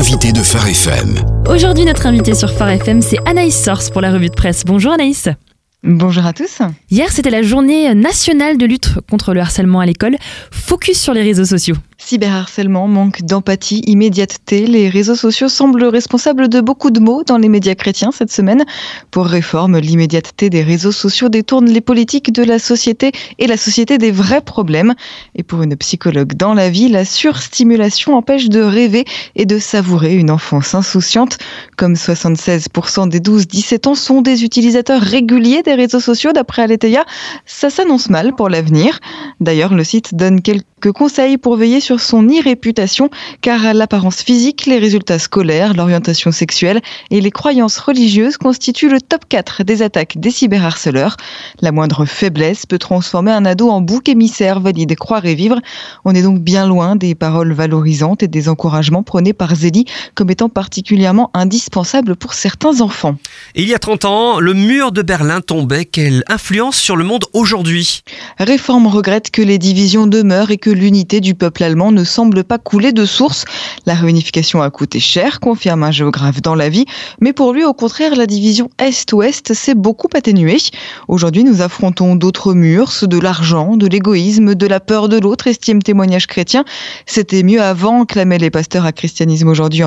L'invité de Phare FM. Aujourd'hui, notre invité sur Phare FM, c'est Anaïs Sors pour la revue de presse. Bonjour Anaïs. Bonjour à tous. Hier, c'était la journée nationale de lutte contre le harcèlement à l'école. Focus sur les réseaux sociaux. Cyberharcèlement, manque d'empathie, immédiateté. Les réseaux sociaux semblent responsables de beaucoup de maux dans les médias chrétiens cette semaine. Pour Réforme, l'immédiateté des réseaux sociaux détourne les politiques de la société et la société des vrais problèmes. Et pour une psychologue dans la vie, la surstimulation empêche de rêver et de savourer une enfance insouciante. Comme 76% des 12-17 ans sont des utilisateurs réguliers des réseaux sociaux d'après Aletheia, ça s'annonce mal pour l'avenir. D'ailleurs, le site donne quelques conseils pour veiller sur son irréputation, car l'apparence physique, les résultats scolaires, l'orientation sexuelle et les croyances religieuses constituent le top 4 des attaques des cyberharceleurs. La moindre faiblesse peut transformer un ado en bouc émissaire, valide croire et vivre. On est donc bien loin des paroles valorisantes et des encouragements prônés par Zélie comme étant particulièrement indispensables pour certains enfants. Il y a 30 ans, le mur de Berlin tombait. Quelle influence sur le monde aujourd'hui ? Réforme regrette que les divisions demeurent et que l'unité du peuple allemand ne semble pas couler de source. La réunification a coûté cher, confirme un géographe dans La Vie, mais pour lui, au contraire, la division Est-Ouest s'est beaucoup atténuée. Aujourd'hui, nous affrontons d'autres murs, ceux de l'argent, de l'égoïsme, de la peur de l'autre, estime Témoignage chrétien. C'était mieux avant, clamaient les pasteurs à Christianisme aujourd'hui en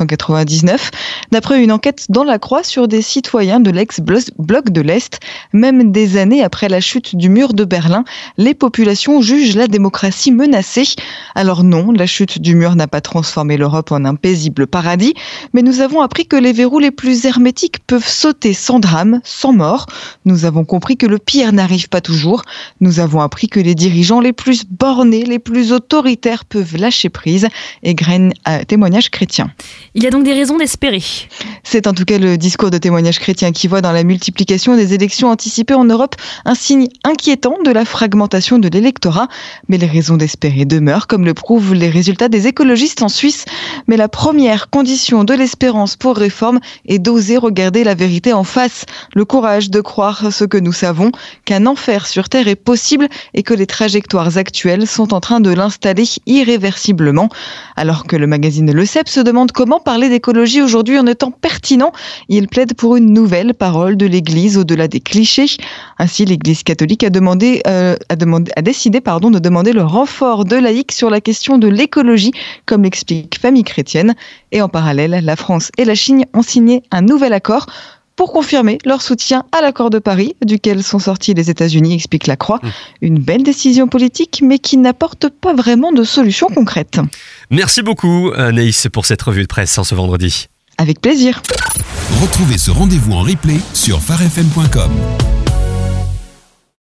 1999. D'après une enquête dans La Croix sur des citoyens de l'ex-bloc de l'Est, même des années après la chute du mur de Berlin, les populations jugent la démocratie menacée. Alors non, la chute du mur n'a pas transformé l'Europe en un paisible paradis, mais nous avons appris que les verrous les plus hermétiques peuvent sauter sans drame, sans mort. Nous avons compris que le pire n'arrive pas toujours. Nous avons appris que les dirigeants les plus bornés, les plus autoritaires peuvent lâcher prise, égrène Témoignage chrétien. Il y a donc des raisons d'espérer. C'est en tout cas le discours de Témoignage chrétien qui voit dans la multiplication des élections anticipées en Europe un signe inquiétant de la fragmentation de l'électorat. Mais les raisons d'espérer demeurent, comme le prouvent les résultats des écologistes en Suisse. Mais la première condition de l'espérance pour Réforme est d'oser regarder la vérité en face. Le courage de croire ce que nous savons, qu'un enfer sur Terre est possible et que les trajectoires actuelles sont en train de l'installer irréversiblement. Alors que le magazine Le Cep se demande comment parler d'écologie aujourd'hui en étant pertinent, il plaide pour une nouvelle parole de l'Église au-delà des clichés. Ainsi, l'Église catholique a décidé de demander le renfort de laïcs sur la question de l'écologie, comme l'explique Famille chrétienne. Et en parallèle, la France et la Chine ont signé un nouvel accord pour confirmer leur soutien à l'accord de Paris, duquel sont sortis les États-Unis, explique La Croix. Une belle décision politique, mais qui n'apporte pas vraiment de solution concrète. Merci beaucoup Anaïs pour cette revue de presse en ce vendredi. Avec plaisir. Retrouvez ce rendez-vous en replay sur pharefm.com.